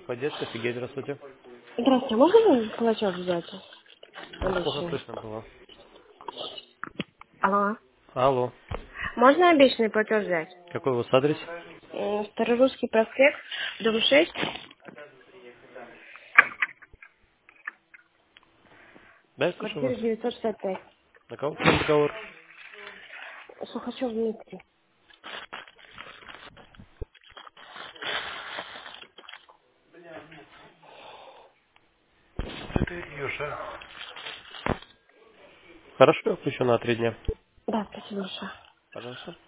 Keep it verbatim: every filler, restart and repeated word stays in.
Поддержка, офигеть, здравствуйте. Здравствуйте, можно мне платеж взять? Вас плохо Обычный. слышно было. Алло. Алло. Можно обычный платеж взять? Какой у вас адрес? М, Старорусский проспект, дом шесть, Да, я слышу вас. квартира девятьсот шестьдесят пять. На кого там разговор? Сухачев Дмитрий. Это Илюша. Хорошо, я включу на три дня. Да, спасибо большое. Пожалуйста.